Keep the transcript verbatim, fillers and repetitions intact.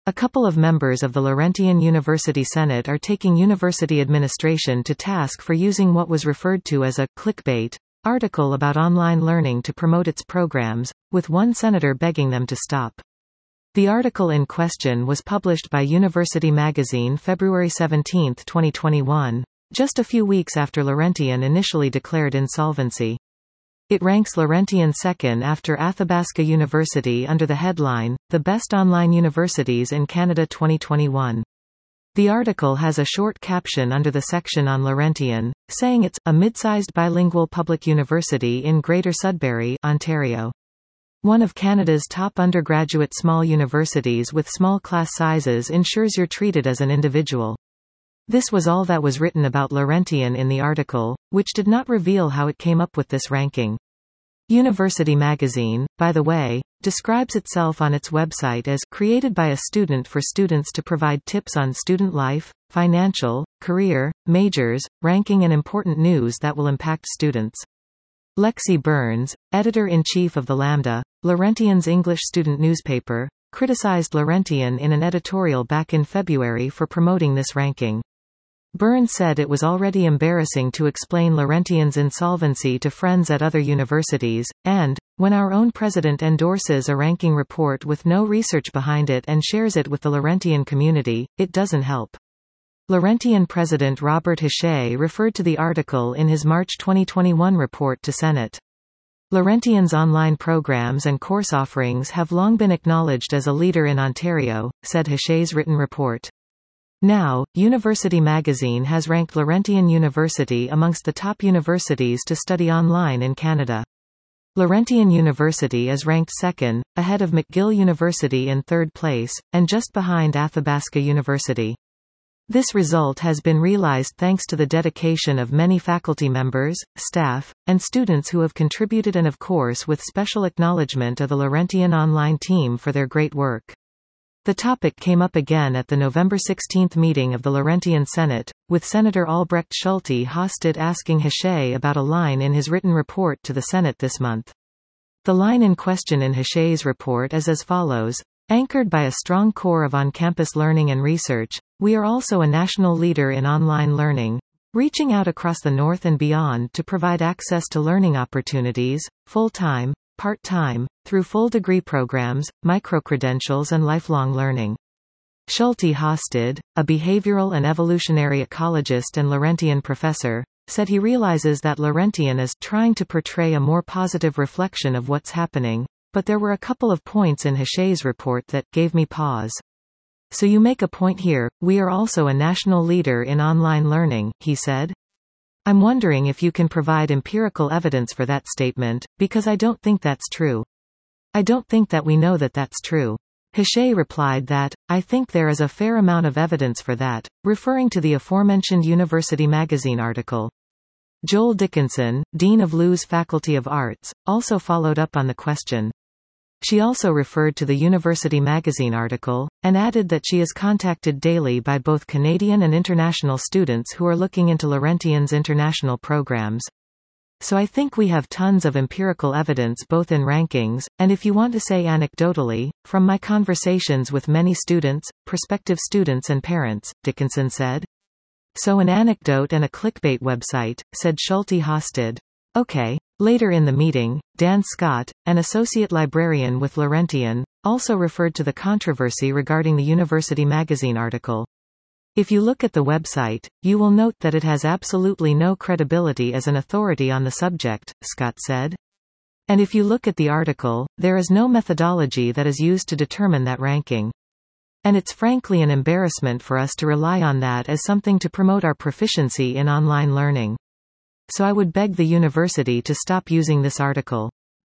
A couple of members of the Laurentian University Senate are taking university administration to task for using what was referred to as a clickbait article about online learning to promote its programs, with one senator begging them to stop. The article in question was published by University Magazine February seventeenth twenty twenty-one, just a few weeks after Laurentian initially declared insolvency. It ranks Laurentian second after Athabasca University under the headline, The Best Online Universities in Canada twenty twenty-one. The article has a short caption under the section on Laurentian, saying it's a mid-sized bilingual public university in Greater Sudbury, Ontario. One of Canada's top undergraduate small universities with small class sizes ensures you're treated as an individual. This was all that was written about Laurentian in the article, which did not reveal how it came up with this ranking. University Magazine, by the way, describes itself on its website as created by a student for students to provide tips on student life, financial, career, majors, ranking and important news that will impact students. Lexi Burns, editor-in-chief of the Lambda, Laurentian's English student newspaper, criticized Laurentian in an editorial back in February for promoting this ranking. Burns said it was already embarrassing to explain Laurentian's insolvency to friends at other universities, and, when our own president endorses a ranking report with no research behind it and shares it with the Laurentian community, it doesn't help. Laurentian President Robert Hachey referred to the article in his March twenty twenty-one report to Senate. Laurentian's online programs and course offerings have long been acknowledged as a leader in Ontario, said Hachey's written report. Now, University Magazine has ranked Laurentian University amongst the top universities to study online in Canada. Laurentian University is ranked second, ahead of McGill University in third place, and just behind Athabasca University. This result has been realized thanks to the dedication of many faculty members, staff, and students who have contributed, and of course with special acknowledgement of the Laurentian online team for their great work. The topic came up again at the November sixteenth meeting of the Laurentian Senate, with Senator Albrecht Schulte Hosted asking Hachey about a line in his written report to the Senate this month. The line in question in Hachey's report is as follows: anchored by a strong core of on-campus learning and research, we are also a national leader in online learning, reaching out across the North and beyond to provide access to learning opportunities, full-time, part-time, through full degree programs, microcredentials and lifelong learning. Schulte Hosted, a behavioral and evolutionary ecologist and Laurentian professor, said he realizes that Laurentian is trying to portray a more positive reflection of what's happening, but there were a couple of points in Hachey's report that gave me pause. So you make a point here, we are also a national leader in online learning, he said. I'm wondering if you can provide empirical evidence for that statement, because I don't think that's true. I don't think that we know that that's true. Hachey replied that, I think there is a fair amount of evidence for that, referring to the aforementioned University Magazine article. Joel Dickinson, Dean of Lewes Faculty of Arts, also followed up on the question. She also referred to the University Magazine article, and added that she is contacted daily by both Canadian and international students who are looking into Laurentian's international programs. So I think we have tons of empirical evidence both in rankings, and if you want to say anecdotally, from my conversations with many students, prospective students and parents, Dickinson said. So an anecdote and a clickbait website, said Schulte Hosted. Okay. Later in the meeting, Dan Scott, an associate librarian with Laurentian, also referred to the controversy regarding the University Magazine article. If you look at the website, you will note that it has absolutely no credibility as an authority on the subject, Scott said. And if you look at the article, there is no methodology that is used to determine that ranking. And it's frankly an embarrassment for us to rely on that as something to promote our proficiency in online learning. So I would beg the university to stop using this article.